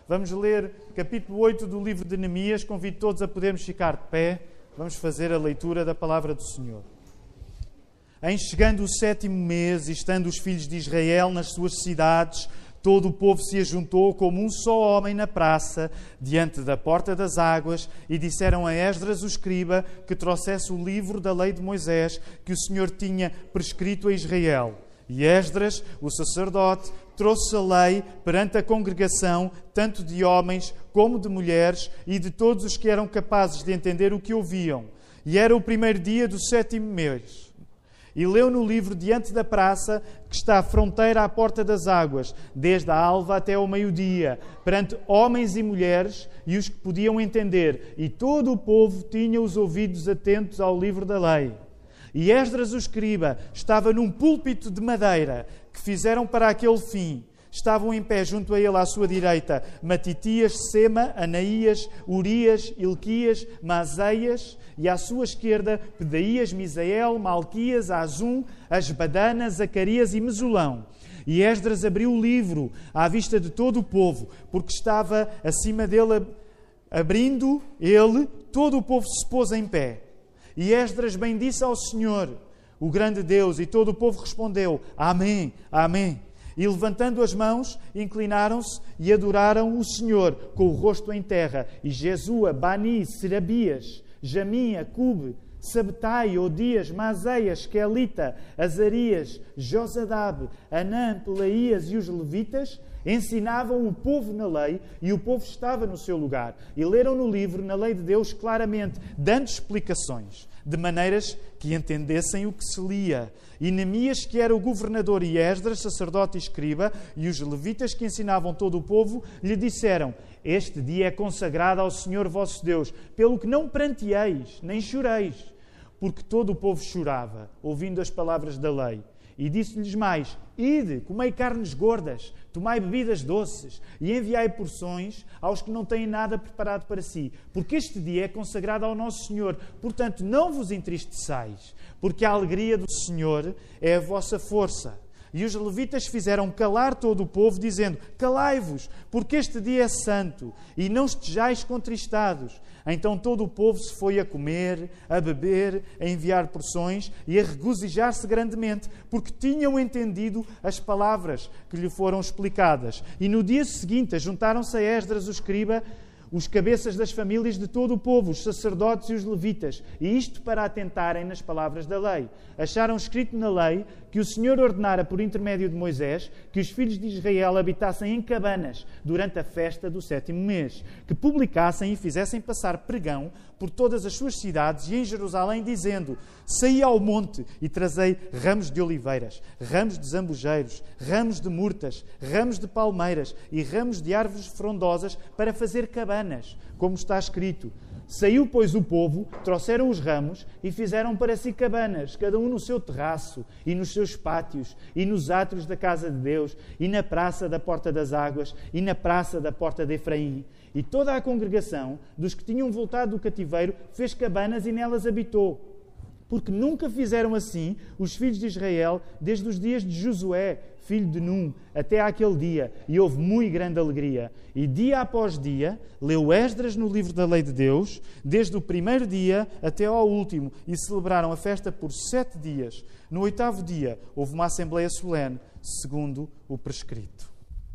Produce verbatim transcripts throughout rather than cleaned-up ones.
Vamos ler capítulo oito do livro de Neemias. Convido todos a podermos ficar de pé. Vamos fazer a leitura da palavra do Senhor. Em chegando o sétimo mês, e estando os filhos de Israel nas suas cidades, todo o povo se ajuntou como um só homem na praça, diante da porta das águas, e disseram a Esdras, o escriba, que trouxesse o livro da lei de Moisés, que o Senhor tinha prescrito a Israel. E Esdras, o sacerdote, trouxe a lei perante a congregação, tanto de homens como de mulheres, e de todos os que eram capazes de entender o que ouviam. E era o primeiro dia do sétimo mês. E leu no livro diante da praça, que está à fronteira à porta das águas, desde a alva até ao meio-dia, perante homens e mulheres e os que podiam entender. E todo o povo tinha os ouvidos atentos ao livro da lei. E Esdras, o escriba, estava num púlpito de madeira que fizeram para aquele fim. Estavam em pé junto a ele à sua direita Matitias, Sema, Anaías, Urias, Ilquias, Maaseias, e à sua esquerda Pedaías, Misael, Malquias, Azum, Asbadana, Zacarias e Mesulão. E Esdras abriu o livro à vista de todo o povo, porque estava acima dele, abrindo ele, todo o povo se pôs em pé. E Esdras bendisse ao Senhor, o grande Deus, e todo o povo respondeu: Amém, Amém. E levantando as mãos, inclinaram-se e adoraram o Senhor com o rosto em terra. E Jesua, Bani, Serabias, Jamim, Acube, Sabtai, Odias, Maaseias, Quelita, Azarias, Josadab, Anã, Pelaías e os levitas ensinavam o povo na lei, e o povo estava no seu lugar. E leram no livro, na lei de Deus, claramente, dando explicações, de maneiras que entendessem o que se lia. E Neemias, que era o governador, e Esdras, sacerdote e escriba, e os levitas que ensinavam todo o povo, lhe disseram: Este dia é consagrado ao Senhor vosso Deus, pelo que não pranteeis, nem choreis. Porque todo o povo chorava, ouvindo as palavras da lei. E disse-lhes mais: Ide, comei carnes gordas, tomai bebidas doces, e enviai porções aos que não têm nada preparado para si, porque este dia é consagrado ao nosso Senhor. Portanto, não vos entristeçais, porque a alegria do Senhor é a vossa força. E os levitas fizeram calar todo o povo, dizendo: Calai-vos, porque este dia é santo, e não estejais contristados. Então todo o povo se foi a comer, a beber, a enviar porções e a regozijar-se grandemente, porque tinham entendido as palavras que lhe foram explicadas. E no dia seguinte juntaram-se a Esdras, o escriba, os cabeças das famílias de todo o povo, os sacerdotes e os levitas, e isto para atentarem nas palavras da lei. Acharam escrito na lei que o Senhor ordenara por intermédio de Moisés que os filhos de Israel habitassem em cabanas durante a festa do sétimo mês, que publicassem e fizessem passar pregão por todas as suas cidades e em Jerusalém, dizendo: Saí ao monte e trazei ramos de oliveiras, ramos de zambujeiros, ramos de murtas, ramos de palmeiras e ramos de árvores frondosas para fazer cabanas, como está escrito. Saiu, pois, o povo, trouxeram os ramos e fizeram para si cabanas, cada um no seu terraço, e nos seus pátios, e nos átrios da casa de Deus, e na praça da porta das águas, e na praça da porta de Efraim. E toda a congregação dos que tinham voltado do cativeiro fez cabanas e nelas habitou. Porque nunca fizeram assim os filhos de Israel desde os dias de Josué, filho de Num, até àquele dia, e houve muito grande alegria. E dia após dia, leu Esdras no livro da lei de Deus, desde o primeiro dia até ao último, e celebraram a festa por sete dias. No oitavo dia, houve uma assembleia solene, segundo o prescrito.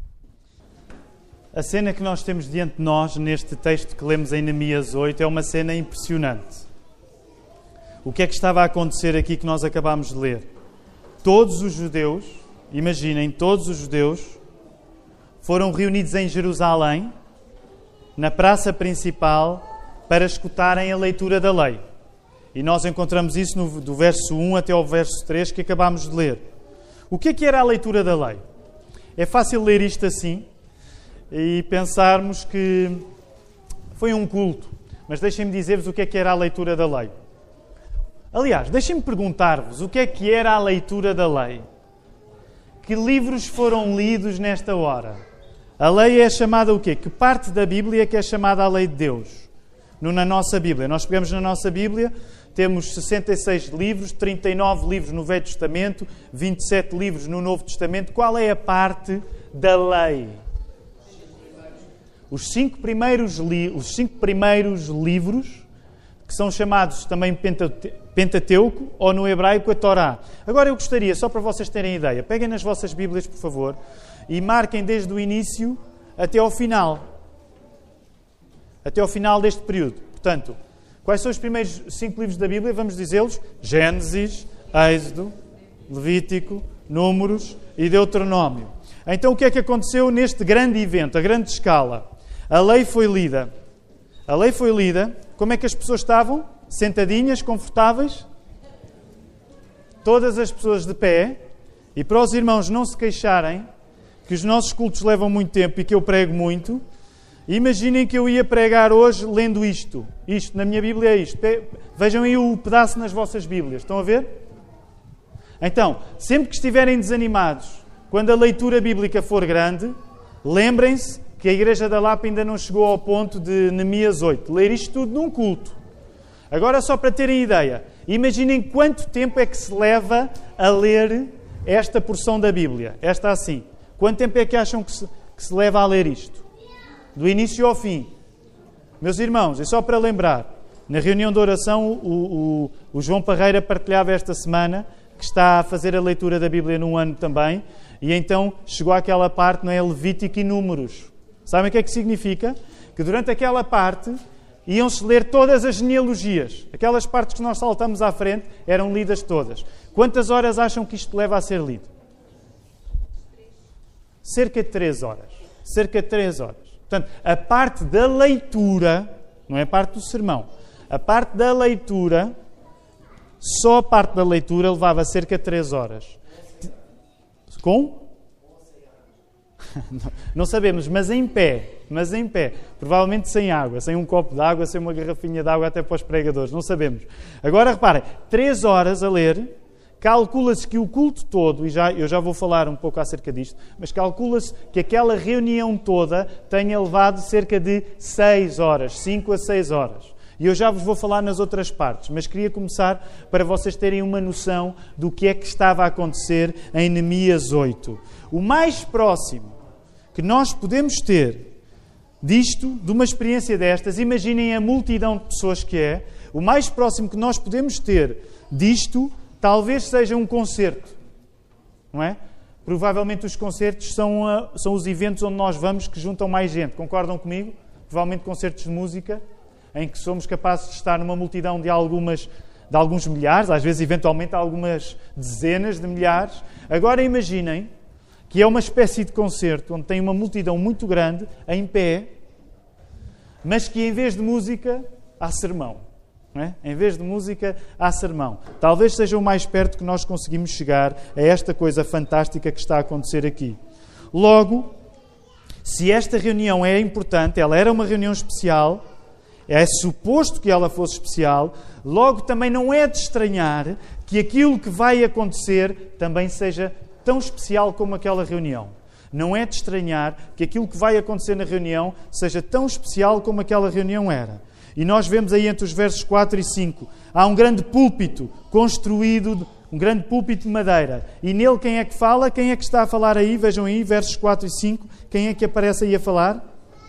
A cena que nós temos diante de nós, neste texto que lemos em Neemias oito, é uma cena impressionante. O que é que estava a acontecer aqui que nós acabámos de ler? Todos os judeus, imaginem, todos os judeus foram reunidos em Jerusalém, na praça principal, para escutarem a leitura da lei. E nós encontramos isso no, do verso um até ao verso três que acabámos de ler. O que é que era a leitura da lei? É fácil ler isto assim e pensarmos que foi um culto. Mas deixem-me dizer-vos o que é que era a leitura da lei. Aliás, deixem-me perguntar-vos o que é que era a leitura da lei. Que livros foram lidos nesta hora? A lei é chamada o quê? Que parte da Bíblia que é chamada a lei de Deus? No, na nossa Bíblia. Nós pegamos na nossa Bíblia, temos sessenta e seis livros, trinta e nove livros no Velho Testamento, vinte e sete livros no Novo Testamento. Qual é a parte da lei? os cinco primeiros, li- os cinco primeiros livros, que são chamados também Pentate- Pentateuco, ou no hebraico a Torá. Agora eu gostaria, só para vocês terem ideia, peguem nas vossas Bíblias, por favor, e marquem desde o início até ao final. Até ao final deste período. Portanto, quais são os primeiros cinco livros da Bíblia? Vamos dizê-los: Gênesis, Êxodo, Levítico, Números e Deuteronômio. Então o que é que aconteceu neste grande evento, a grande escala? A lei foi lida. A lei foi lida. Como é que as pessoas estavam? Sentadinhas, confortáveis? Todas as pessoas de pé. E para os irmãos não se queixarem, que os nossos cultos levam muito tempo e que eu prego muito, imaginem que eu ia pregar hoje lendo isto. Isto, na minha Bíblia é isto. Vejam aí o pedaço nas vossas Bíblias. Estão a ver? Então, sempre que estiverem desanimados, quando a leitura bíblica for grande, lembrem-se que a Igreja da Lapa ainda não chegou ao ponto de Neemias oito. Ler isto tudo num culto. Agora, só para terem ideia, imaginem quanto tempo é que se leva a ler esta porção da Bíblia. Esta assim. Quanto tempo é que acham que se, que se leva a ler isto? Do início ao fim. Meus irmãos, é só para lembrar, na reunião de oração, o, o, o João Parreira partilhava esta semana que está a fazer a leitura da Bíblia num ano também, e então chegou àquela parte, não é? Levítico e Números. Sabem o que é que significa? Que durante aquela parte iam-se ler todas as genealogias. Aquelas partes que nós saltamos à frente eram lidas todas. Quantas horas acham que isto leva a ser lido? Cerca de três horas. Cerca de três horas. Portanto, a parte da leitura, não é a parte do sermão, a parte da leitura, só a parte da leitura levava cerca de três horas. Com? Não sabemos, mas em pé, mas em pé. Provavelmente sem água, sem um copo de água, sem uma garrafinha de água até para os pregadores, não sabemos. Agora reparem, três horas a ler, calcula-se que o culto todo, e já, eu já vou falar um pouco acerca disto, mas calcula-se que aquela reunião toda tenha levado cerca de seis horas, cinco a seis horas. E eu já vos vou falar nas outras partes, mas queria começar para vocês terem uma noção do que é que estava a acontecer em Neemias oito. O mais próximo que nós podemos ter disto, de uma experiência destas, imaginem a multidão de pessoas que é, o mais próximo que nós podemos ter disto, talvez seja um concerto, não é? Provavelmente os concertos são, a, são os eventos onde nós vamos que juntam mais gente, concordam comigo? Provavelmente concertos de música, em que somos capazes de estar numa multidão de, algumas, de alguns milhares, às vezes eventualmente algumas dezenas de milhares. Agora imaginem que é uma espécie de concerto onde tem uma multidão muito grande, em pé, mas que em vez de música, há sermão. Não é? Em vez de música, há sermão. Talvez seja o mais perto que nós conseguimos chegar a esta coisa fantástica que está a acontecer aqui. Logo, se esta reunião é importante, ela era uma reunião especial, é suposto que ela fosse especial, logo também não é de estranhar que aquilo que vai acontecer também seja tão especial como aquela reunião. Não é de estranhar que aquilo que vai acontecer na reunião seja tão especial como aquela reunião era. E nós vemos aí entre os versos quatro e cinco, há um grande púlpito construído, um grande púlpito de madeira. E nele quem é que fala? Quem é que está a falar aí? Vejam aí, versos quatro e cinco. Quem é que aparece aí a falar?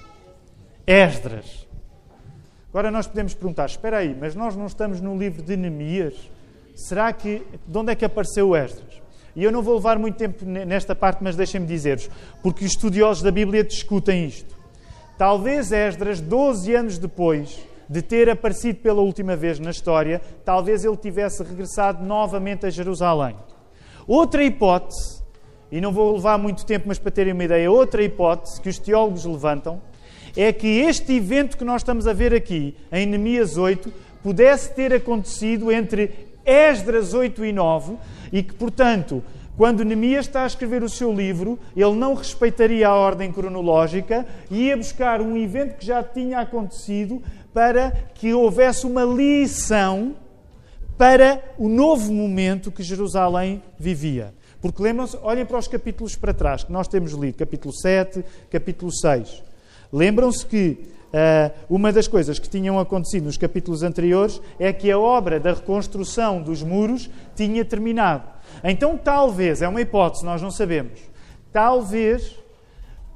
Esdras. Agora nós podemos perguntar, espera aí, mas nós não estamos no livro de Neemias? Será que, de onde é que apareceu Esdras? E eu não vou levar muito tempo nesta parte, mas deixem-me dizer-vos, porque os estudiosos da Bíblia discutem isto. Talvez Esdras, doze anos depois de ter aparecido pela última vez na história, talvez ele tivesse regressado novamente a Jerusalém. Outra hipótese, e não vou levar muito tempo, mas para terem uma ideia, outra hipótese que os teólogos levantam, é que este evento que nós estamos a ver aqui, em Neemias oito, pudesse ter acontecido entre Esdras oito e nove, e que, portanto, quando Neemias está a escrever o seu livro, ele não respeitaria a ordem cronológica e ia buscar um evento que já tinha acontecido para que houvesse uma lição para o novo momento que Jerusalém vivia. Porque lembram-se, olhem para os capítulos para trás, que nós temos lido, capítulo sete, capítulo seis. Lembram-se que uh, uma das coisas que tinham acontecido nos capítulos anteriores é que a obra da reconstrução dos muros tinha terminado. Então, talvez, é uma hipótese, nós não sabemos, talvez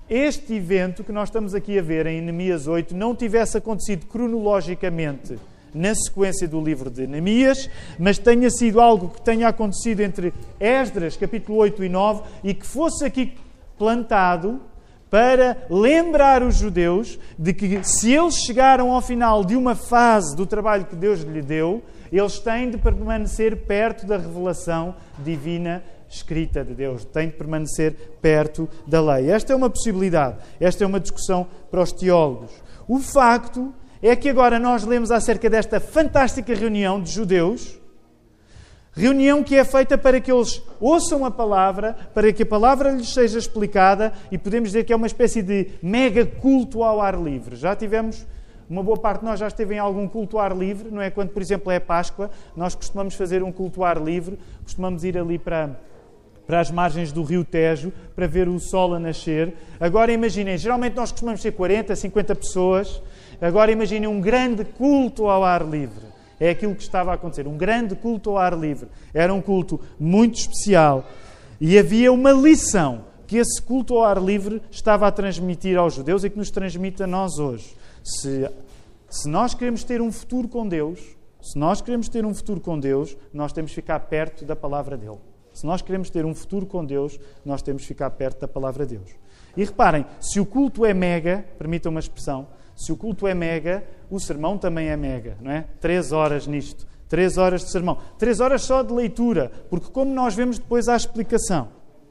este evento que nós estamos aqui a ver em Neemias oito não tivesse acontecido cronologicamente na sequência do livro de Neemias, mas tenha sido algo que tenha acontecido entre Esdras, capítulo oito e nove, e que fosse aqui plantado para lembrar os judeus de que se eles chegaram ao final de uma fase do trabalho que Deus lhe deu, eles têm de permanecer perto da revelação divina escrita de Deus, têm de permanecer perto da lei. Esta é uma possibilidade, esta é uma discussão para os teólogos. O facto é que agora nós lemos acerca desta fantástica reunião de judeus, reunião que é feita para que eles ouçam a palavra, para que a palavra lhes seja explicada, e podemos dizer que é uma espécie de mega culto ao ar livre. Já tivemos, uma boa parte de nós já esteve em algum culto ao ar livre, não é? Quando, por exemplo, é Páscoa, nós costumamos fazer um culto ao ar livre, costumamos ir ali para, para as margens do rio Tejo, para ver o sol a nascer. Agora imaginem, geralmente nós costumamos ser quarenta, cinquenta pessoas, agora imaginem um grande culto ao ar livre. É aquilo que estava a acontecer, um grande culto ao ar livre. Era um culto muito especial. E havia uma lição que esse culto ao ar livre estava a transmitir aos judeus e que nos transmite a nós hoje. Se, se nós queremos ter um futuro com Deus, se nós queremos ter um futuro com Deus, nós temos que ficar perto da palavra dele. Se nós queremos ter um futuro com Deus, nós temos que ficar perto da palavra de Deus. E reparem, se o culto é mega, permitam uma expressão, se o culto é mega, o sermão também é mega, não é? Três horas nisto, três horas de sermão, três horas só de leitura, porque como nós vemos depois há explicação.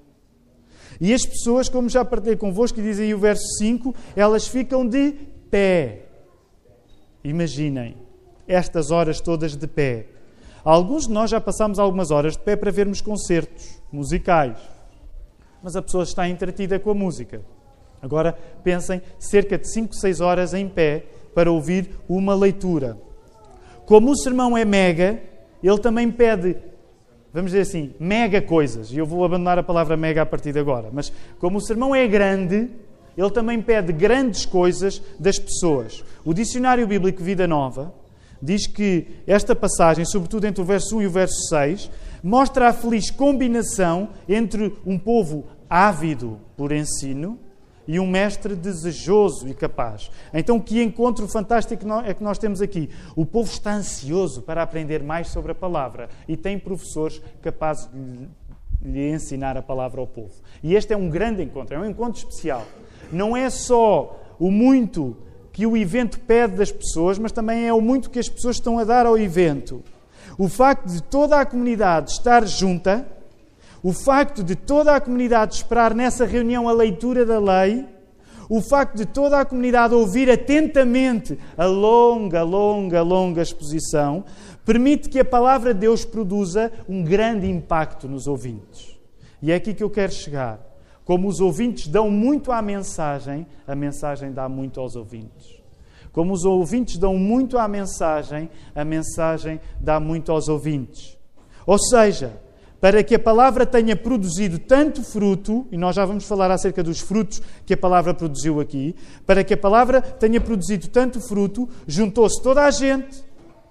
E as pessoas, como já partilhei convosco, e diz aí o verso cinco, elas ficam de pé. Imaginem, estas horas todas de pé. Alguns de nós já passámos algumas horas de pé para vermos concertos musicais, mas a pessoa está entretida com a música. Agora pensem, cerca de cinco, seis horas em pé para ouvir uma leitura. Como o sermão é mega, ele também pede, vamos dizer assim, mega coisas. E eu vou abandonar a palavra mega a partir de agora. Mas como o sermão é grande, ele também pede grandes coisas das pessoas. O Dicionário Bíblico Vida Nova diz que esta passagem, sobretudo entre o verso um e o verso seis, mostra a feliz combinação entre um povo ávido por ensino e um mestre desejoso e capaz. Então, que encontro fantástico é que nós temos aqui. O povo está ansioso para aprender mais sobre a palavra e tem professores capazes de lhe ensinar a palavra ao povo. E este é um grande encontro, é um encontro especial. Não é só o muito que o evento pede das pessoas, mas também é o muito que as pessoas estão a dar ao evento. O facto de toda a comunidade estar junta, o facto de toda a comunidade esperar nessa reunião a leitura da lei, o facto de toda a comunidade ouvir atentamente a longa, longa, longa exposição, permite que a palavra de Deus produza um grande impacto nos ouvintes. E é aqui que eu quero chegar. Como os ouvintes dão muito à mensagem, a mensagem dá muito aos ouvintes. Como os ouvintes dão muito à mensagem, a mensagem dá muito aos ouvintes. Ou seja, para que a palavra tenha produzido tanto fruto, e nós já vamos falar acerca dos frutos que a palavra produziu aqui, para que a palavra tenha produzido tanto fruto, juntou-se toda a gente,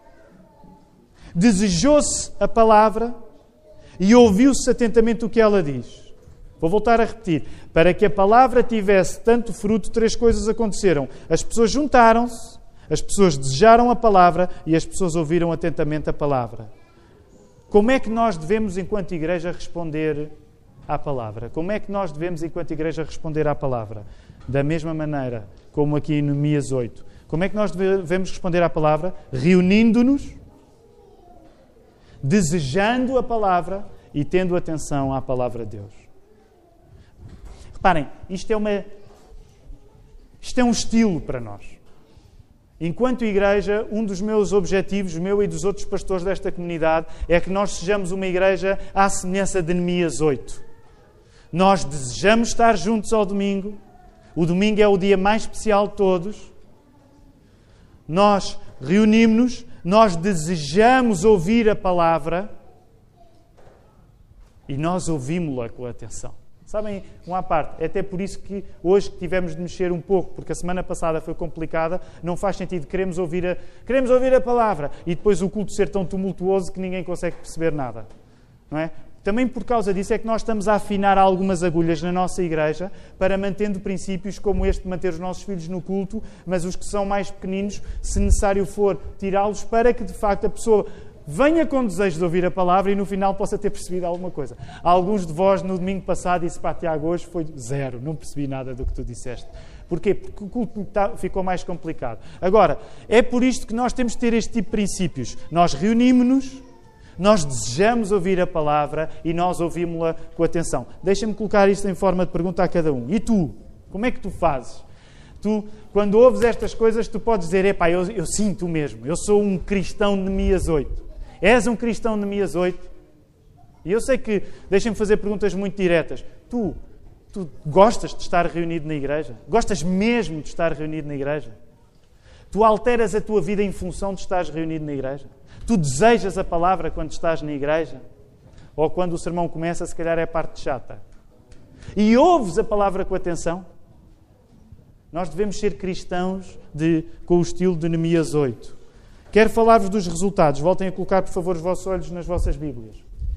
desejou-se a palavra e ouviu-se atentamente o que ela diz. Vou voltar a repetir. Para que a palavra tivesse tanto fruto, três coisas aconteceram. As pessoas juntaram-se, as pessoas desejaram a palavra e as pessoas ouviram atentamente a palavra. Como é que nós devemos, enquanto igreja, responder à palavra? Como é que nós devemos, enquanto igreja, responder à palavra? Da mesma maneira, como aqui em Neemias oito. Como é que nós devemos responder à palavra? Reunindo-nos, desejando a palavra e tendo atenção à palavra de Deus. Reparem, isto é, uma, isto é um estilo para nós. Enquanto igreja, um dos meus objetivos, meu e dos outros pastores desta comunidade, é que nós sejamos uma igreja à semelhança de Neemias oito. Nós desejamos estar juntos ao domingo. O domingo é o dia mais especial de todos. Nós reunimos-nos, nós desejamos ouvir a palavra e nós ouvimos-la com atenção. Sabem, uma à parte, é até por isso que hoje tivemos de mexer um pouco, porque a semana passada foi complicada, não faz sentido, queremos ouvir a, queremos ouvir a palavra e depois o culto ser tão tumultuoso que ninguém consegue perceber nada. Não é? Também por causa disso é que nós estamos a afinar algumas agulhas na nossa igreja para mantendo princípios como este de manter os nossos filhos no culto, mas os que são mais pequeninos, se necessário for, tirá-los para que de facto a pessoa venha com desejo de ouvir a palavra e no final possa ter percebido alguma coisa. Alguns de vós no domingo passado disse para Tiago, hoje foi zero, não percebi nada do que tu disseste. Porquê? Porque o culto ficou mais complicado. Agora, é por isto que nós temos de ter este tipo de princípios. Nós reunimos-nos, nós desejamos ouvir a palavra e nós ouvimos-la com atenção. Deixa-me colocar isto em forma de pergunta a cada um. E tu? Como é que tu fazes? Tu, quando ouves estas coisas, tu podes dizer, epá, eu, eu sinto mesmo, eu sou um cristão de Neemias oito. És um cristão de Neemias oito? E eu sei que, deixem-me fazer perguntas muito diretas. Tu, tu gostas de estar reunido na igreja? Gostas mesmo de estar reunido na igreja? Tu alteras a tua vida em função de estares reunido na igreja? Tu desejas a palavra quando estás na igreja? Ou quando o sermão começa, se calhar é a parte chata? E ouves a palavra com atenção? Nós devemos ser cristãos de, com o estilo de Neemias oito. Quero falar-vos dos resultados. Voltem a colocar, por favor, os vossos olhos nas vossas Bíblias.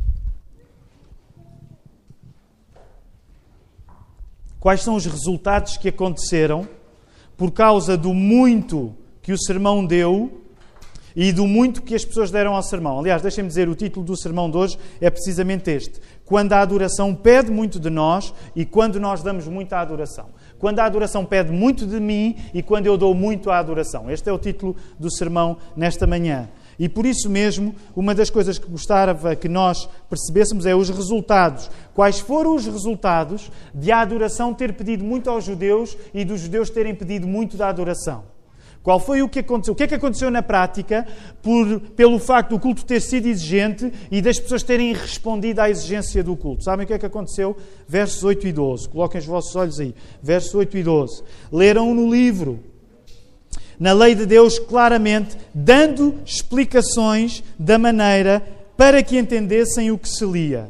Quais são os resultados que aconteceram por causa do muito que o sermão deu e do muito que as pessoas deram ao sermão? Aliás, deixem-me dizer, o título do sermão de hoje é precisamente este. Quando a adoração pede muito de nós e quando nós damos muito à adoração. Quando a adoração pede muito de mim e quando eu dou muito à adoração. Este é o título do sermão nesta manhã. E por isso mesmo, uma das coisas que gostava que nós percebêssemos é os resultados. Quais foram os resultados de a adoração ter pedido muito aos judeus e dos judeus terem pedido muito da adoração? Qual foi o que aconteceu? O que é que aconteceu na prática por, pelo facto do culto ter sido exigente e das pessoas terem respondido à exigência do culto? Sabem o que é que aconteceu? Versos oito e doze. Coloquem os vossos olhos aí. Versos oito e doze. Leram no livro, na lei de Deus, claramente, dando explicações da maneira para que entendessem o que se lia.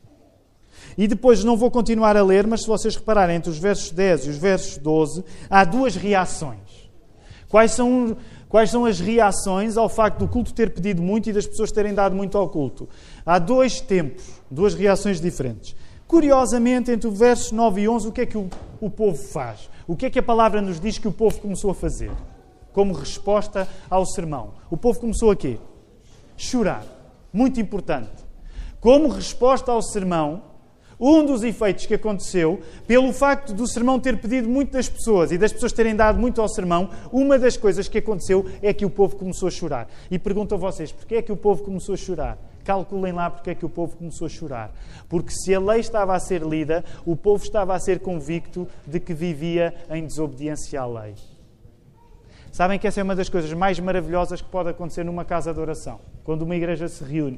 E depois, não vou continuar a ler, mas se vocês repararem, entre os versos dez e os versos doze, há duas reações. Quais são, quais são as reações ao facto do culto ter pedido muito e das pessoas terem dado muito ao culto? Há dois tempos, duas reações diferentes. Curiosamente, entre o verso nove e onze, o que é que o, o povo faz? O que é que a palavra nos diz que o povo começou a fazer? Como resposta ao sermão. O povo começou a quê? Chorar. Muito importante. Como resposta ao sermão, um dos efeitos que aconteceu, pelo facto do sermão ter pedido muito das pessoas e das pessoas terem dado muito ao sermão, uma das coisas que aconteceu é que o povo começou a chorar. E pergunto a vocês, porquê é que o povo começou a chorar? Calculem lá porque é que o povo começou a chorar. Porque se a lei estava a ser lida, o povo estava a ser convicto de que vivia em desobediência à lei. Sabem que essa é uma das coisas mais maravilhosas que pode acontecer numa casa de oração, quando uma igreja se reúne.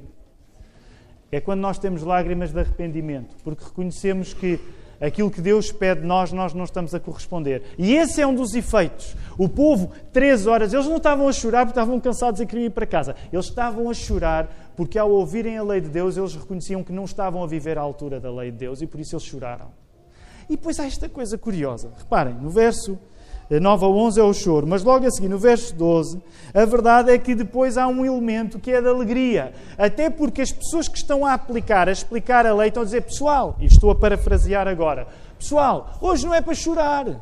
É quando nós temos lágrimas de arrependimento, porque reconhecemos que aquilo que Deus pede de nós, nós não estamos a corresponder. E esse é um dos efeitos. O povo, três horas, eles não estavam a chorar porque estavam cansados e queriam ir para casa. Eles estavam a chorar porque ao ouvirem a lei de Deus, eles reconheciam que não estavam a viver à altura da lei de Deus e por isso eles choraram. E depois há esta coisa curiosa. Reparem, no verso nove a onze é o choro, mas logo a seguir, no verso doze, a verdade é que depois há um elemento que é da alegria. Até porque as pessoas que estão a aplicar, a explicar a lei, estão a dizer, pessoal, e estou a parafrasear agora, pessoal, hoje não é para chorar.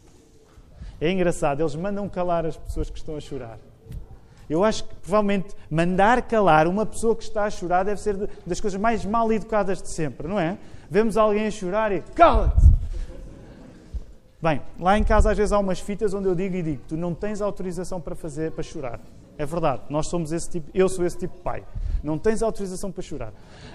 É engraçado, eles mandam calar as pessoas que estão a chorar. Eu acho que, provavelmente, mandar calar uma pessoa que está a chorar deve ser das coisas mais mal educadas de sempre, não é? Vemos alguém a chorar e, cala-te! Bem, lá em casa às vezes há umas fitas onde eu digo e digo, tu não tens autorização para fazer, para chorar. É verdade, nós somos esse tipo, eu sou esse tipo de pai. Não tens autorização para chorar.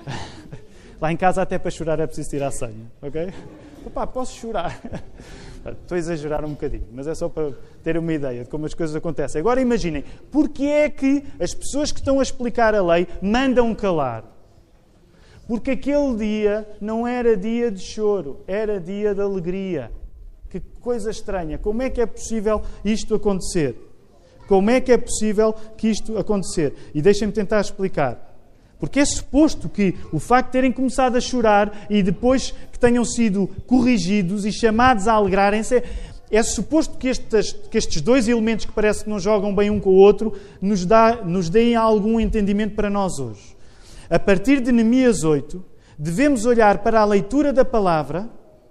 Lá em casa até para chorar é preciso tirar a senha, ok? Opa, posso chorar. Estou a exagerar um bocadinho, mas é só para ter uma ideia de como as coisas acontecem. Agora imaginem, porquê é que as pessoas que estão a explicar a lei mandam calar? Porque aquele dia não era dia de choro, era dia de alegria. Que coisa estranha. Como é que é possível isto acontecer? Como é que é possível que isto acontecer? E deixem-me tentar explicar. Porque é suposto que o facto de terem começado a chorar e depois que tenham sido corrigidos e chamados a alegrarem-se, é, é suposto que estes, que estes dois elementos que parece que não jogam bem um com o outro nos, dá, nos deem algum entendimento para nós hoje. A partir de Neemias oito, devemos olhar para a leitura da palavra,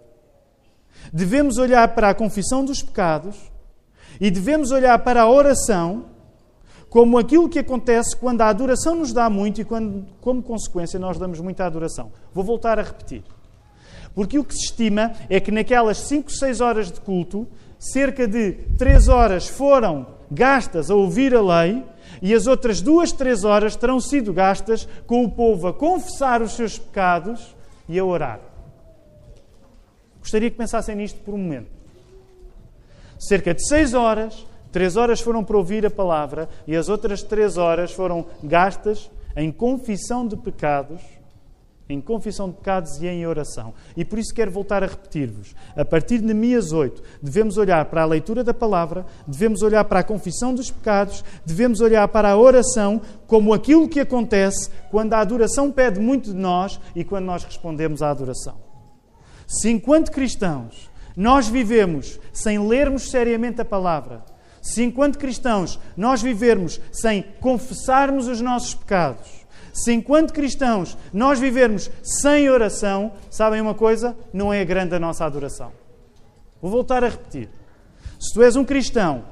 devemos olhar para a confissão dos pecados e devemos olhar para a oração como aquilo que acontece quando a adoração nos dá muito e quando, como consequência, nós damos muita adoração. Vou voltar a repetir. Porque o que se estima é que naquelas cinco, seis horas de culto, cerca de três horas foram gastas a ouvir a lei e as outras duas, três horas terão sido gastas com o povo a confessar os seus pecados e a orar. Gostaria que pensassem nisto por um momento. Cerca de seis horas, três horas foram para ouvir a palavra e as outras três horas foram gastas em confissão de pecados, em confissão de pecados e em oração. E por isso quero voltar a repetir-vos. A partir de Neemias oito, devemos olhar para a leitura da palavra, devemos olhar para a confissão dos pecados, devemos olhar para a oração como aquilo que acontece quando a adoração pede muito de nós e quando nós respondemos à adoração. Se enquanto cristãos nós vivemos sem lermos seriamente a palavra, se enquanto cristãos nós vivermos sem confessarmos os nossos pecados, se enquanto cristãos nós vivermos sem oração, sabem uma coisa? Não é grande a nossa adoração. Vou voltar a repetir. Se tu és um cristão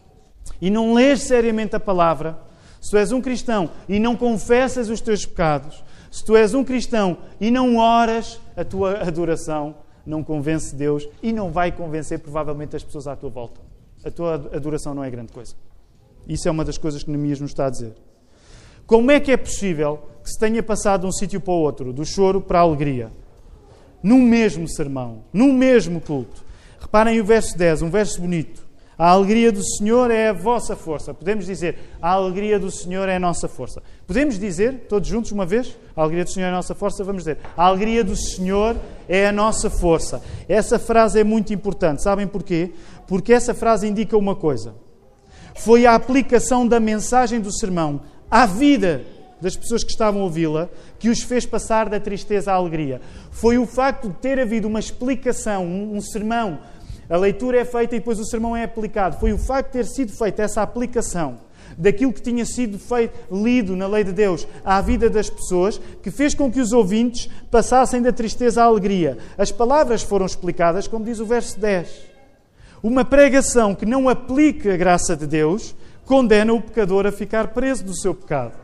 e não lês seriamente a palavra, se tu és um cristão e não confessas os teus pecados, se tu és um cristão e não oras, a tua adoração não convence Deus e não vai convencer provavelmente as pessoas à tua volta. A tua adoração não é grande coisa. Isso é uma das coisas que Neemias nos está a dizer. Como é que é possível que se tenha passado de um sítio para o outro, do choro para a alegria? Num mesmo sermão, num mesmo culto. Reparem o verso dez, um verso bonito. A alegria do Senhor é a vossa força. Podemos dizer, a alegria do Senhor é a nossa força. Podemos dizer, todos juntos uma vez, a alegria do Senhor é a nossa força? Vamos dizer, a alegria do Senhor é a nossa força. Essa frase é muito importante. Sabem porquê? Porque essa frase indica uma coisa. Foi a aplicação da mensagem do sermão à vida das pessoas que estavam a ouvi-la que os fez passar da tristeza à alegria. Foi o facto de ter havido uma explicação, um, um sermão. A leitura é feita e depois o sermão é aplicado. Foi o facto de ter sido feita essa aplicação daquilo que tinha sido feito, lido na lei de Deus à vida das pessoas, que fez com que os ouvintes passassem da tristeza à alegria. As palavras foram explicadas, como diz o verso dez. Uma pregação que não aplica a graça de Deus condena o pecador a ficar preso do seu pecado.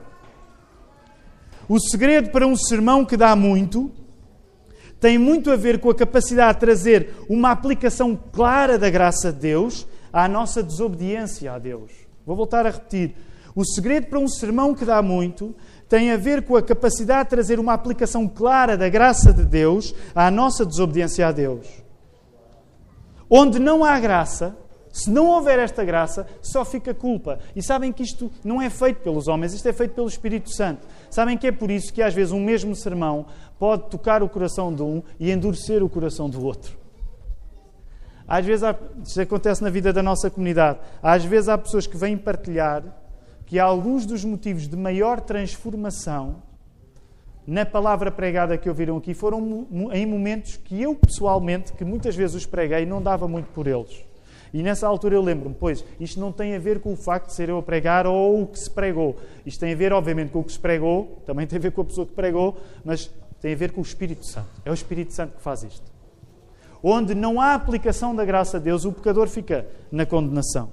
O segredo para um sermão que dá muito tem muito a ver com a capacidade de trazer uma aplicação clara da graça de Deus à nossa desobediência a Deus. Vou voltar a repetir. O segredo para um sermão que dá muito tem a ver com a capacidade de trazer uma aplicação clara da graça de Deus à nossa desobediência a Deus. Onde não há graça, se não houver esta graça, só fica culpa. E sabem que isto não é feito pelos homens, isto é feito pelo Espírito Santo. Sabem que é por isso que às vezes um mesmo sermão pode tocar o coração de um e endurecer o coração do outro. Às vezes, há, isto acontece na vida da nossa comunidade, às vezes há pessoas que vêm partilhar que alguns dos motivos de maior transformação na palavra pregada que ouviram aqui foram em momentos que eu pessoalmente, que muitas vezes os preguei, não dava muito por eles. E nessa altura eu lembro-me, pois, isto não tem a ver com o facto de ser eu a pregar ou o que se pregou. Isto tem a ver, obviamente, com o que se pregou, também tem a ver com a pessoa que pregou, mas tem a ver com o Espírito Santo. É o Espírito Santo que faz isto. Onde não há aplicação da graça de Deus, o pecador fica na condenação.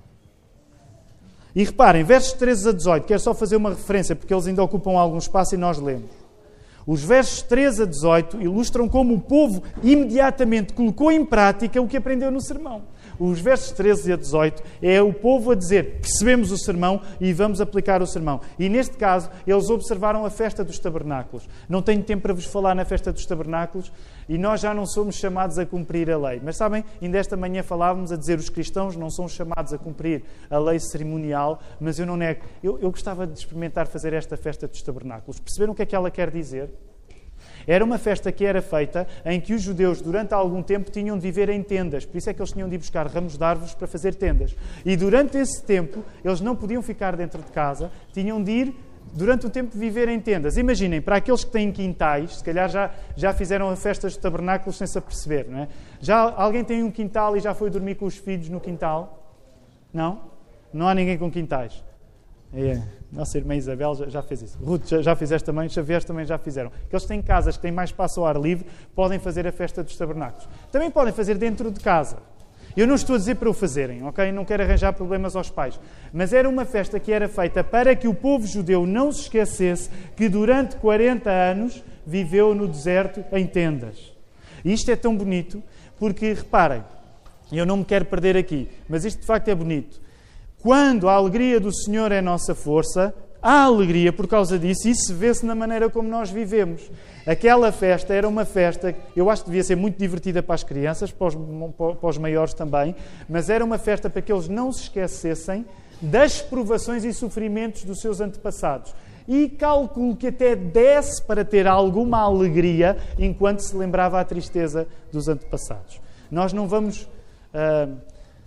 E reparem, versos treze a dezoito, quero só fazer uma referência, porque eles ainda ocupam algum espaço e nós lemos. Os versos treze a dezoito ilustram como o povo imediatamente colocou em prática o que aprendeu no sermão. Os versos treze a dezoito é o povo a dizer, percebemos o sermão e vamos aplicar o sermão. E neste caso, eles observaram a festa dos tabernáculos. Não tenho tempo para vos falar na festa dos tabernáculos e nós já não somos chamados a cumprir a lei. Mas sabem, ainda esta manhã falávamos a dizer os cristãos não são chamados a cumprir a lei cerimonial, mas eu não nego. Eu, eu gostava de experimentar fazer esta festa dos tabernáculos. Perceberam o que é que ela quer dizer? Era uma festa que era feita em que os judeus, durante algum tempo, tinham de viver em tendas. Por isso é que eles tinham de ir buscar ramos de árvores para fazer tendas. E durante esse tempo, eles não podiam ficar dentro de casa, tinham de ir, durante o tempo, viver em tendas. Imaginem, para aqueles que têm quintais, se calhar já, já fizeram a festa dos tabernáculos sem se aperceber, não é? Já alguém tem um quintal e já foi dormir com os filhos no quintal? Não? Não há ninguém com quintais. É, Nossa irmã Isabel já, já fez isso. Ruth, já, já fizeste também, Xavier também já fizeram. Aqueles que têm casas que têm mais espaço ao ar livre, podem fazer a festa dos tabernáculos. Também podem fazer dentro de casa. Eu não estou a dizer para o fazerem, ok? Não quero arranjar problemas aos pais. Mas era uma festa que era feita para que o povo judeu não se esquecesse que durante quarenta anos viveu no deserto em tendas. E isto é tão bonito, porque, reparem, eu não me quero perder aqui, mas isto de facto é bonito. Quando a alegria do Senhor é a nossa força, há alegria por causa disso, e isso vê-se na maneira como nós vivemos. Aquela festa era uma festa, eu acho que devia ser muito divertida para as crianças, para os, para os maiores também, mas era uma festa para que eles não se esquecessem das provações e sofrimentos dos seus antepassados. E calculo que até desse para ter alguma alegria enquanto se lembrava a tristeza dos antepassados. Nós não vamos uh,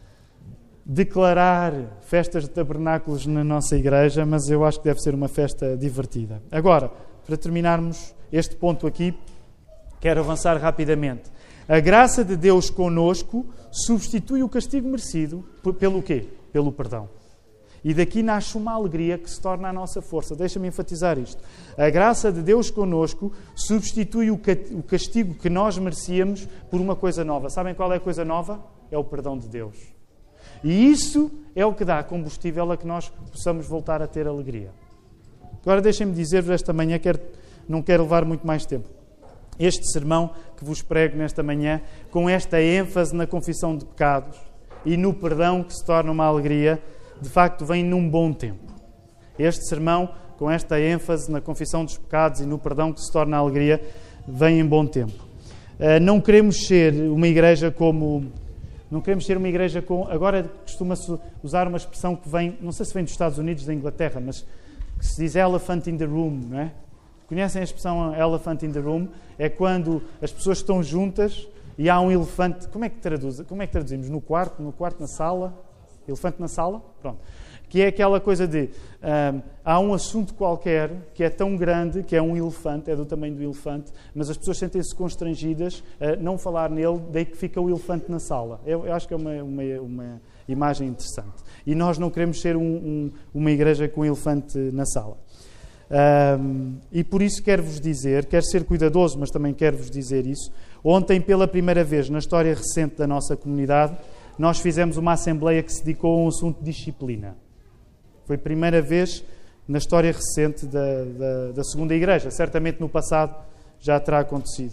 declarar festas de tabernáculos na nossa igreja, mas eu acho que deve ser uma festa divertida. Agora, para terminarmos este ponto aqui, quero avançar rapidamente. A graça de Deus conosco substitui o castigo merecido pelo quê? Pelo perdão. E daqui nasce uma alegria que se torna a nossa força. Deixa-me enfatizar isto. A graça de Deus conosco substitui o castigo que nós merecíamos por uma coisa nova. Sabem qual é a coisa nova? É o perdão de Deus. E isso é o que dá combustível a que nós possamos voltar a ter alegria. Agora deixem-me dizer-vos esta manhã, quero, não quero levar muito mais tempo, este sermão que vos prego nesta manhã, com esta ênfase na confissão de pecados e no perdão que se torna uma alegria, de facto vem num bom tempo. Este sermão, com esta ênfase na confissão dos pecados e no perdão que se torna alegria, vem em bom tempo. Não queremos ser uma igreja como... Não queremos ser uma igreja com... Agora costuma-se usar uma expressão que vem... Não sei se vem dos Estados Unidos, da Inglaterra, mas que se diz elephant in the room, não é? Conhecem a expressão elephant in the room? É quando as pessoas estão juntas e há um elefante... Como é que traduz? Como é que traduzimos? No quarto? No quarto, na sala? Elefante na sala? Pronto. Que é aquela coisa de... Um, há um assunto qualquer que é tão grande, que é um elefante, é do tamanho do elefante, mas as pessoas sentem-se constrangidas a não falar nele, daí que fica o elefante na sala. Eu, eu acho que é uma, uma, uma imagem interessante. E nós não queremos ser um, um, uma igreja com um elefante na sala. Um, e por isso quero-vos dizer, quero ser cuidadoso, mas também quero-vos dizer isso. Ontem, pela primeira vez na história recente da nossa comunidade, nós fizemos uma assembleia que se dedicou a um assunto de disciplina. Foi a primeira vez na história recente da, da, da segunda igreja. Certamente no passado já terá acontecido.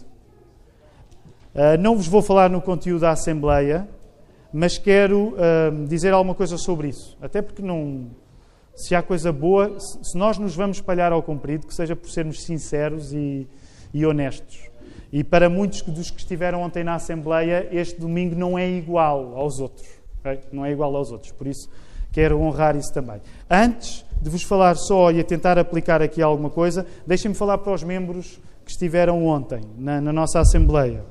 Uh, não vos vou falar no conteúdo da assembleia, mas quero uh, dizer alguma coisa sobre isso. Até porque não... Se há coisa boa, se nós nos vamos espalhar ao comprido, que seja por sermos sinceros e, e honestos. E para muitos dos que estiveram ontem na Assembleia, este domingo não é igual aos outros. Okay? Não é igual aos outros. Por isso, quero honrar isso também. Antes de vos falar só e a tentar aplicar aqui alguma coisa, deixem-me falar para os membros que estiveram ontem na, na nossa Assembleia.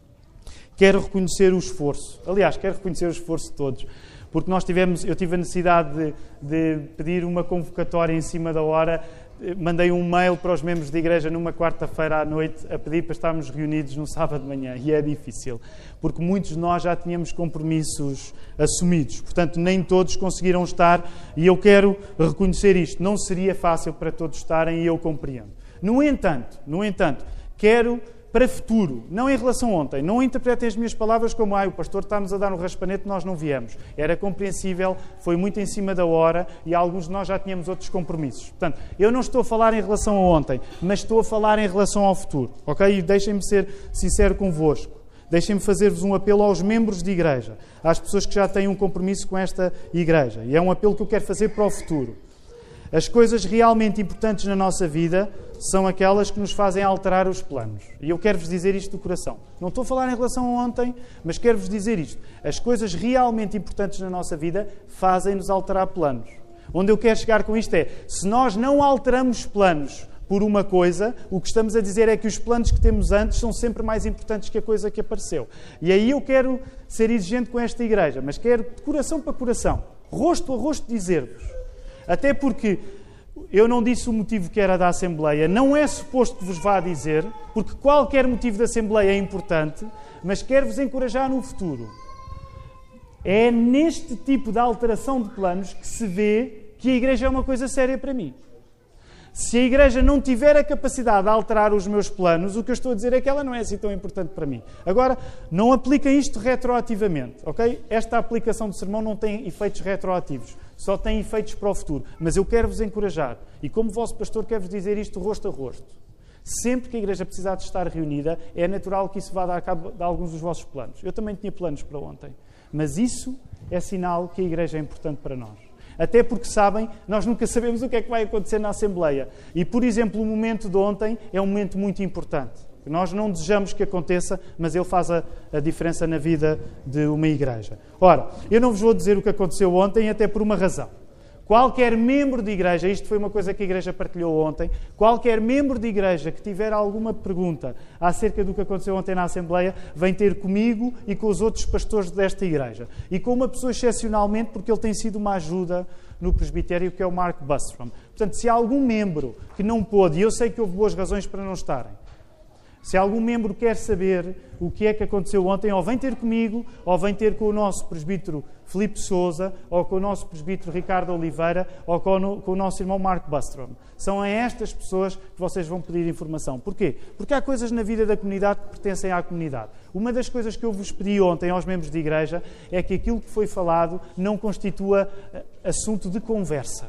Quero reconhecer o esforço. Aliás, quero reconhecer o esforço de todos. Porque nós tivemos, eu tive a necessidade de, de pedir uma convocatória em cima da hora. Mandei um mail para os membros da igreja numa quarta-feira à noite a pedir para estarmos reunidos no sábado de manhã. E é difícil, porque muitos de nós já tínhamos compromissos assumidos. Portanto, nem todos conseguiram estar e eu quero reconhecer isto. Não seria fácil para todos estarem e eu compreendo. No entanto, no entanto, quero... para futuro, não em relação a ontem. Não interpretem as minhas palavras como ah, o pastor está-nos a dar um raspanete, nós não viemos. Era compreensível, foi muito em cima da hora e alguns de nós já tínhamos outros compromissos. Portanto, eu não estou a falar em relação a ontem, mas estou a falar em relação ao futuro. Ok? E deixem-me ser sincero convosco. Deixem-me fazer-vos um apelo aos membros de igreja, às pessoas que já têm um compromisso com esta igreja. E é um apelo que eu quero fazer para o futuro. As coisas realmente importantes na nossa vida são aquelas que nos fazem alterar os planos. E eu quero-vos dizer isto do coração. Não estou a falar em relação a ontem, mas quero-vos dizer isto. As coisas realmente importantes na nossa vida fazem-nos alterar planos. Onde eu quero chegar com isto é, se nós não alteramos planos por uma coisa, o que estamos a dizer é que os planos que temos antes são sempre mais importantes que a coisa que apareceu. E aí eu quero ser exigente com esta igreja, mas quero de coração para coração, rosto a rosto dizer-vos. Até porque eu não disse o motivo que era da Assembleia, não é suposto que vos vá dizer, porque qualquer motivo da Assembleia é importante, mas quero-vos encorajar no futuro. É neste tipo de alteração de planos que se vê que a igreja é uma coisa séria para mim. Se a igreja não tiver a capacidade de alterar os meus planos, o que eu estou a dizer é que ela não é assim tão importante para mim. Agora, não apliquem isto retroativamente, ok? Esta aplicação do sermão não tem efeitos retroativos, só tem efeitos para o futuro. Mas eu quero vos encorajar, e como vosso pastor quero-vos dizer isto rosto a rosto. Sempre que a igreja precisar de estar reunida, é natural que isso vá dar cabo de alguns dos vossos planos. Eu também tinha planos para ontem, mas isso é sinal que a igreja é importante para nós. Até porque, sabem, nós nunca sabemos o que é que vai acontecer na Assembleia. E, por exemplo, o momento de ontem é um momento muito importante. Nós não desejamos que aconteça, mas ele faz a, a diferença na vida de uma igreja. Ora, eu não vos vou dizer o que aconteceu ontem, até por uma razão. Qualquer membro de igreja, isto foi uma coisa que a igreja partilhou ontem, qualquer membro de igreja que tiver alguma pergunta acerca do que aconteceu ontem na Assembleia, vem ter comigo e com os outros pastores desta igreja. E com uma pessoa excepcionalmente, porque ele tem sido uma ajuda no presbitério, que é o Mark Bustrom. Portanto, se há algum membro que não pôde, e eu sei que houve boas razões para não estarem, se algum membro quer saber o que é que aconteceu ontem, ou vem ter comigo, ou vem ter com o nosso presbítero Filipe Sousa, ou com o nosso presbítero Ricardo Oliveira, ou com o, com o nosso irmão Mark Bustrom. São a estas pessoas que vocês vão pedir informação. Porquê? Porque há coisas na vida da comunidade que pertencem à comunidade. Uma das coisas que eu vos pedi ontem aos membros de igreja é que aquilo que foi falado não constitua assunto de conversa.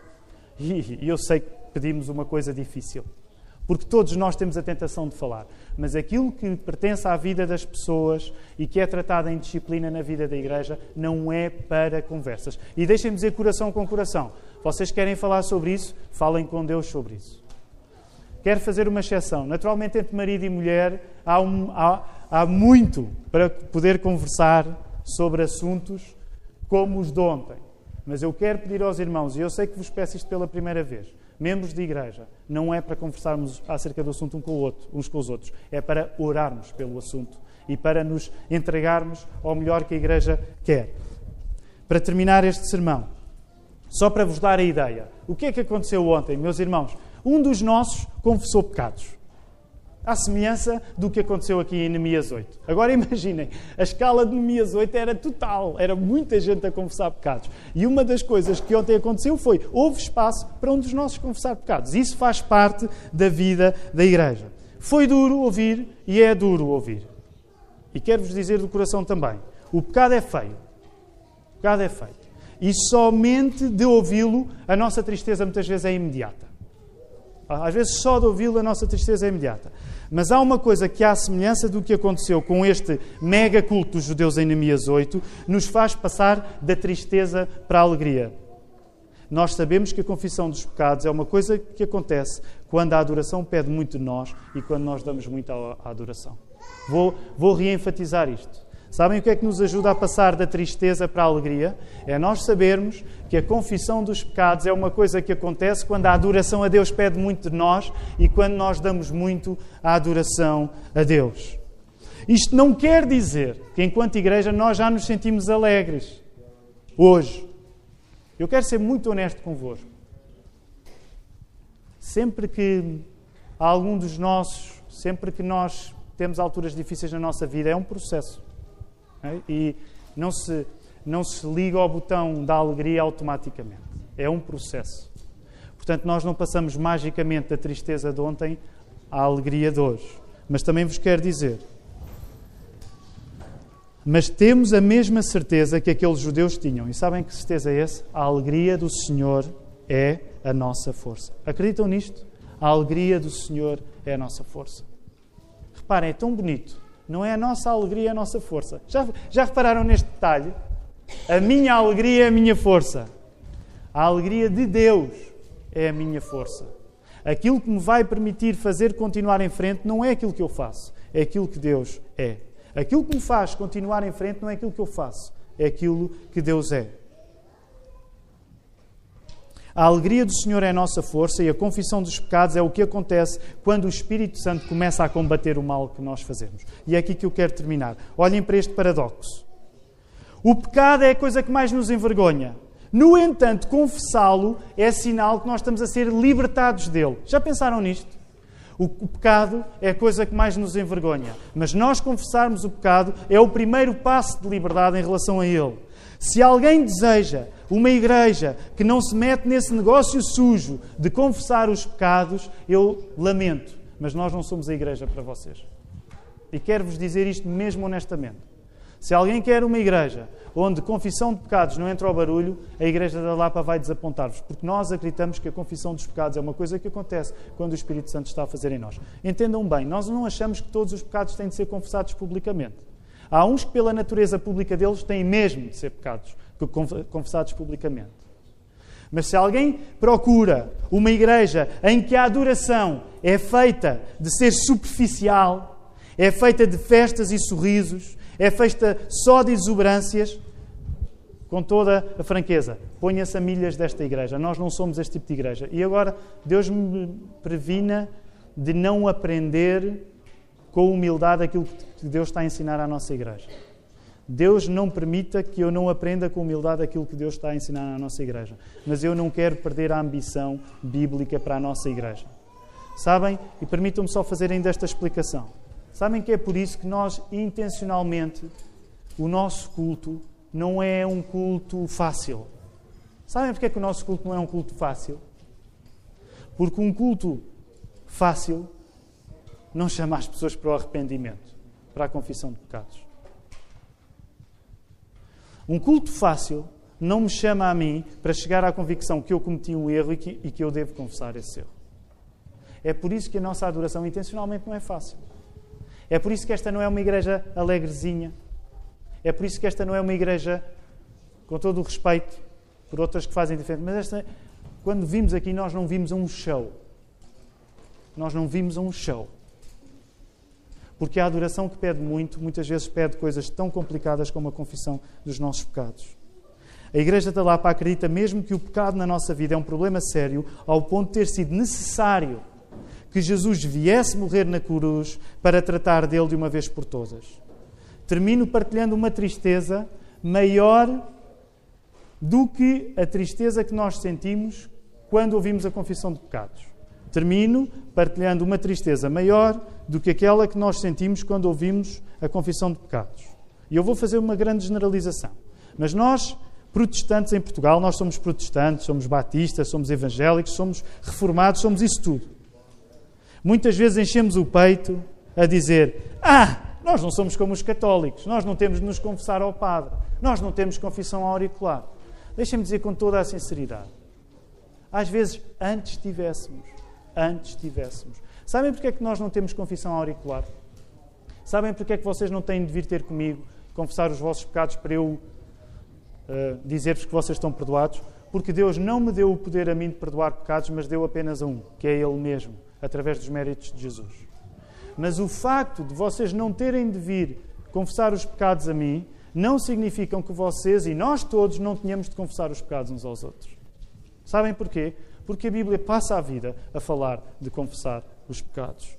E eu sei que pedimos uma coisa difícil. Porque todos nós temos a tentação de falar. Mas aquilo que pertence à vida das pessoas e que é tratado em disciplina na vida da igreja não é para conversas. E deixem-me dizer coração com coração. Vocês querem falar sobre isso? Falem com Deus sobre isso. Quero fazer uma exceção. Naturalmente, entre marido e mulher há, um, há, há muito para poder conversar sobre assuntos como os de ontem. Mas eu quero pedir aos irmãos, e eu sei que vos peço isto pela primeira vez, membros de igreja, não é para conversarmos acerca do assunto um com o outro, uns com os outros. É para orarmos pelo assunto e para nos entregarmos ao melhor que a igreja quer. Para terminar este sermão, só para vos dar a ideia, o que é que aconteceu ontem, meus irmãos? Um dos nossos confessou pecados. À semelhança do que aconteceu aqui em Neemias oito. Agora imaginem, a escala de Neemias oito era total, era muita gente a confessar pecados. E uma das coisas que ontem aconteceu foi, houve espaço para um dos nossos confessar pecados. Isso faz parte da vida da igreja. Foi duro ouvir e é duro ouvir. E quero-vos dizer do coração também, o pecado é feio. O pecado é feio. E somente de ouvi-lo, a nossa tristeza muitas vezes é imediata. Às vezes só de ouvi-lo a nossa tristeza é imediata. Mas há uma coisa que, à semelhança do que aconteceu com este mega culto dos judeus em Neemias oito, nos faz passar da tristeza para a alegria. Nós sabemos que a confissão dos pecados é uma coisa que acontece quando a adoração pede muito de nós e quando nós damos muito à adoração. Vou, vou reenfatizar isto. Sabem o que é que nos ajuda a passar da tristeza para a alegria? É nós sabermos que a confissão dos pecados é uma coisa que acontece quando a adoração a Deus pede muito de nós e quando nós damos muito à adoração a Deus. Isto não quer dizer que, enquanto igreja, nós já nos sentimos alegres. Hoje. Eu quero ser muito honesto convosco. Sempre que algum dos nossos, sempre que nós temos alturas difíceis na nossa vida, é um processo. E não se, não se liga ao botão da alegria automaticamente. É um processo. Portanto, nós não passamos magicamente da tristeza de ontem à alegria de hoje. Mas também vos quero dizer, mas temos a mesma certeza que aqueles judeus tinham. E sabem que certeza é essa? A alegria do Senhor é a nossa força. Acreditam nisto? A alegria do Senhor é a nossa força. Reparem, é tão bonito. Não é a nossa alegria, a nossa força. Já, já repararam neste detalhe? A minha alegria é a minha força. A alegria de Deus é a minha força. Aquilo que me vai permitir fazer continuar em frente não é aquilo que eu faço, é aquilo que Deus é. Aquilo que me faz continuar em frente não é aquilo que eu faço, é aquilo que Deus é. A alegria do Senhor é a nossa força e a confissão dos pecados é o que acontece quando o Espírito Santo começa a combater o mal que nós fazemos. E é aqui que eu quero terminar. Olhem para este paradoxo. O pecado é a coisa que mais nos envergonha. No entanto, confessá-lo é sinal que nós estamos a ser libertados dele. Já pensaram nisto? O pecado é a coisa que mais nos envergonha. Mas nós confessarmos o pecado é o primeiro passo de liberdade em relação a ele. Se alguém deseja uma igreja que não se mete nesse negócio sujo de confessar os pecados, eu lamento, mas nós não somos a igreja para vocês. E quero-vos dizer isto mesmo honestamente. Se alguém quer uma igreja onde confissão de pecados não entra ao barulho, a Igreja da Lapa vai desapontar-vos, porque nós acreditamos que a confissão dos pecados é uma coisa que acontece quando o Espírito Santo está a fazer em nós. Entendam bem, nós não achamos que todos os pecados têm de ser confessados publicamente. Há uns que, pela natureza pública deles, têm mesmo de ser pecados confessados publicamente. Mas se alguém procura uma igreja em que a adoração é feita de ser superficial, é feita de festas e sorrisos, é feita só de exuberâncias, com toda a franqueza, ponha-se a milhas desta igreja. Nós não somos este tipo de igreja. E agora, Deus me previna de não aprender com humildade aquilo que Deus está a ensinar à nossa igreja. Deus não permita que eu não aprenda com humildade aquilo que Deus está a ensinar à nossa igreja. Mas eu não quero perder a ambição bíblica para a nossa igreja. Sabem? E permitam-me só fazer ainda esta explicação. Sabem que é por isso que nós, intencionalmente, o nosso culto não é um culto fácil. Sabem porque é que o nosso culto não é um culto fácil? Porque um culto fácil não chama as pessoas para o arrependimento, para a confissão de pecados. Um culto fácil não me chama a mim para chegar à convicção que eu cometi um erro e que, e que eu devo confessar esse erro. É por isso que a nossa adoração intencionalmente não é fácil. É por isso que esta não é uma igreja alegrezinha. É por isso que esta não é uma igreja, com todo o respeito por outras que fazem diferente. Mas esta, quando vimos aqui, nós não vimos um show. Nós não vimos um show. Porque a adoração que pede muito, muitas vezes pede coisas tão complicadas como a confissão dos nossos pecados. A Igreja da Lapa acredita mesmo que o pecado na nossa vida é um problema sério, ao ponto de ter sido necessário que Jesus viesse morrer na cruz para tratar dele de uma vez por todas. Termino partilhando uma tristeza maior do que a tristeza que nós sentimos quando ouvimos a confissão de pecados. Termino partilhando uma tristeza maior do que aquela que nós sentimos quando ouvimos a confissão de pecados. E eu vou fazer uma grande generalização. Mas nós, protestantes em Portugal, nós somos protestantes, somos batistas, somos evangélicos, somos reformados, somos isso tudo. Muitas vezes enchemos o peito a dizer: ah, nós não somos como os católicos, nós não temos de nos confessar ao padre, nós não temos confissão auricular. Deixem-me dizer com toda a sinceridade. Às vezes, antes tivéssemos, antes tivéssemos. Sabem porque é que nós não temos confissão auricular? Sabem porque é que vocês não têm de vir ter comigo, confessar os vossos pecados para eu uh, dizer-vos que vocês estão perdoados? Porque Deus não me deu o poder a mim de perdoar pecados, mas deu apenas a um, que é Ele mesmo, através dos méritos de Jesus. Mas o facto de vocês não terem de vir confessar os pecados a mim, não significa que vocês e nós todos não tenhamos de confessar os pecados uns aos outros. Sabem porquê? Porque a Bíblia passa a vida a falar de confessar os pecados.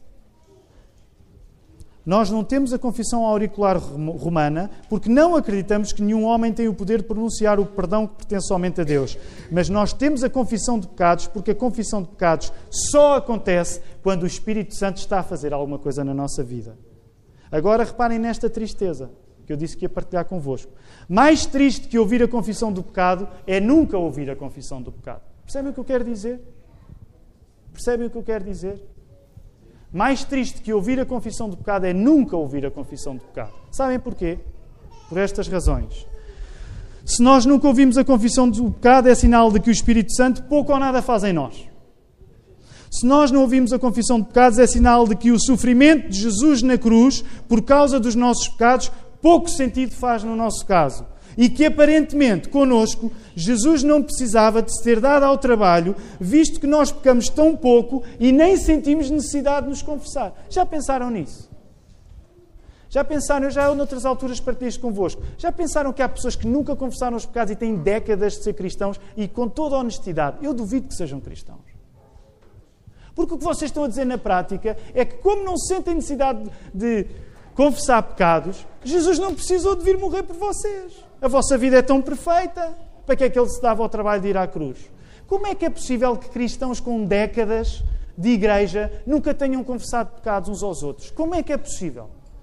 Nós não temos a confissão auricular romana porque não acreditamos que nenhum homem tem o poder de pronunciar o perdão que pertence somente a Deus. Mas nós temos a confissão de pecados porque a confissão de pecados só acontece quando o Espírito Santo está a fazer alguma coisa na nossa vida. Agora reparem nesta tristeza que eu disse que ia partilhar convosco. Mais triste que ouvir a confissão do pecado é nunca ouvir a confissão do pecado. Percebem o que eu quero dizer? Percebem o que eu quero dizer? Mais triste que ouvir a confissão do pecado é nunca ouvir a confissão do pecado. Sabem porquê? Por estas razões. Se nós nunca ouvimos a confissão do pecado, é sinal de que o Espírito Santo pouco ou nada faz em nós. Se nós não ouvimos a confissão de pecados, é sinal de que o sofrimento de Jesus na cruz, por causa dos nossos pecados, pouco sentido faz no nosso caso. E que, aparentemente, connosco, Jesus não precisava de se ter dado ao trabalho, visto que nós pecamos tão pouco e nem sentimos necessidade de nos confessar. Já pensaram nisso? Já pensaram, eu já noutras alturas partilhei isto convosco, já pensaram que há pessoas que nunca confessaram os pecados e têm décadas de ser cristãos e, com toda a honestidade, eu duvido que sejam cristãos. Porque o que vocês estão a dizer na prática é que, como não sentem necessidade de confessar pecados, Jesus não precisou de vir morrer por vocês. A vossa vida é tão perfeita. Para que é que Ele se dava ao trabalho de ir à cruz? Como é que é possível que cristãos com décadas de igreja nunca tenham confessado pecados uns aos outros? Como é que é possível?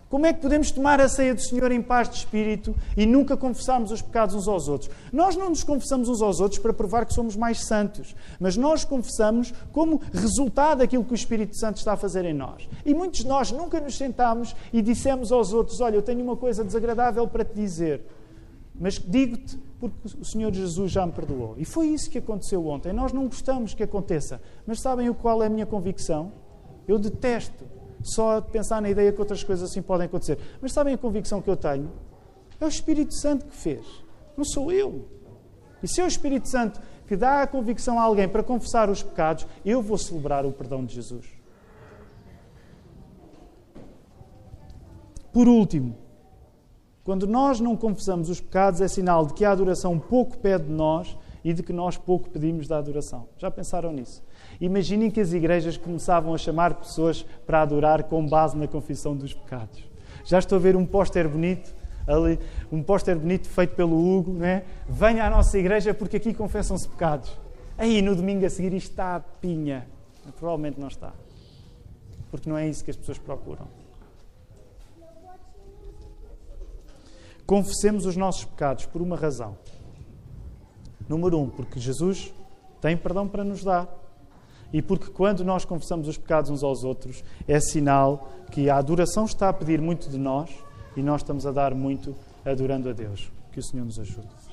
Como é que podemos tomar a ceia do Senhor em paz de espírito e nunca confessarmos os pecados uns aos outros? Nós não nos confessamos uns aos outros para provar que somos mais santos, mas nós confessamos como resultado daquilo que o Espírito Santo está a fazer em nós. E muitos de nós nunca nos sentámos e dissemos aos outros: olha, eu tenho uma coisa desagradável para te dizer, mas digo-te porque o Senhor Jesus já me perdoou. E foi isso que aconteceu ontem. Nós não gostamos que aconteça, mas sabem o qual é a minha convicção? Eu detesto só pensar na ideia que outras coisas assim podem acontecer. Mas sabem a convicção que eu tenho? É o Espírito Santo que fez. Não sou eu. E se é o Espírito Santo que dá a convicção a alguém para confessar os pecados, eu vou celebrar o perdão de Jesus. Por último, quando nós não confessamos os pecados, é sinal de que a adoração pouco pede de nós e de que nós pouco pedimos da adoração. Já pensaram nisso? Imaginem que as igrejas começavam a chamar pessoas para adorar com base na confissão dos pecados. Já estou a ver um póster bonito, ali, um póster bonito feito pelo Hugo, não é? Venha à nossa igreja porque aqui confessam-se pecados. Aí no domingo a seguir isto está a pinha. Provavelmente não está. Porque não é isso que as pessoas procuram. Confessemos os nossos pecados por uma razão. Número um, porque Jesus tem perdão para nos dar. E porque quando nós confessamos os pecados uns aos outros, é sinal que a adoração está a pedir muito de nós e nós estamos a dar muito adorando a Deus. Que o Senhor nos ajude.